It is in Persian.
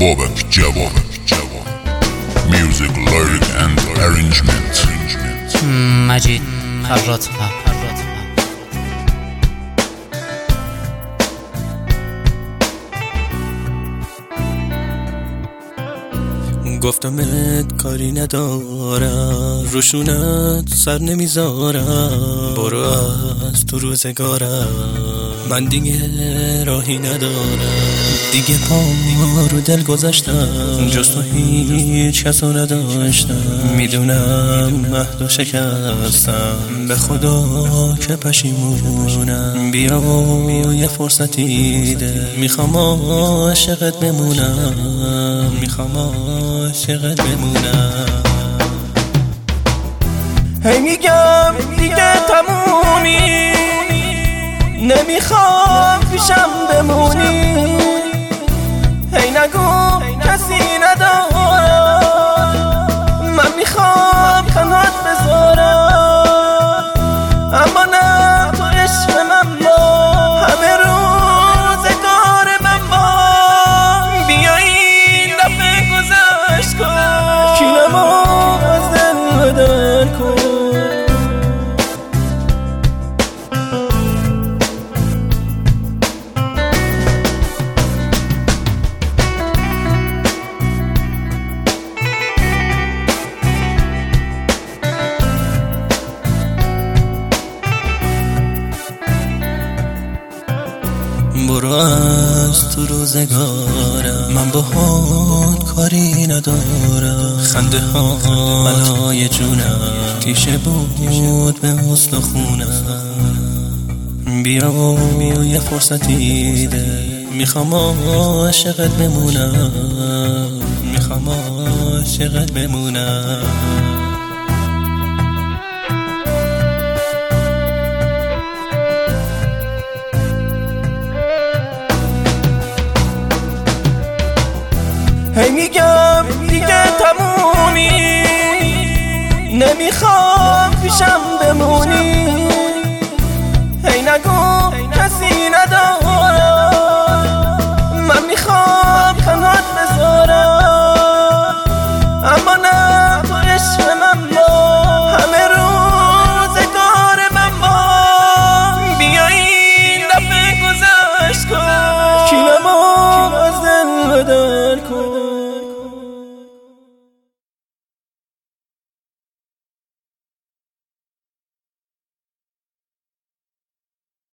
بابک جوان Music, lyric and arrangement مجید فراتها. گفتمت کاری ندارم، روشونت سر نمیذارم، برو از تو روزگارم، من دیگه راهی ندارم، دیگه پا رو دل گذاشتم، جز تو هیچ کسو نداشتم، میدونم مهد و شکستم، به خدا که پشیمونم، بیا یه فرصتی ده، میخوام عاشقت بمونم، میخوام عاشقت بمونم. هی میگم دیگه تمومی، نمیخوام پیشم بمونی، هی نگو کسی ندارم، من میخوام تنهات بذارم، اما نه تو عشق من با همه روزگار من با، بیا این دفعه گذشت کن، کینمو از دل بدل کن. برو از تو روزگارم، من باهات کاری ندارم، خنده ها بلای جونم، تیشه بود به استخونم، بیا یه فرصتی ده، میخوام عاشقت بمونم، میخوام عاشقت بمونم. هی میگم دیگه تمومی، نمیخوام پیشم بمونی،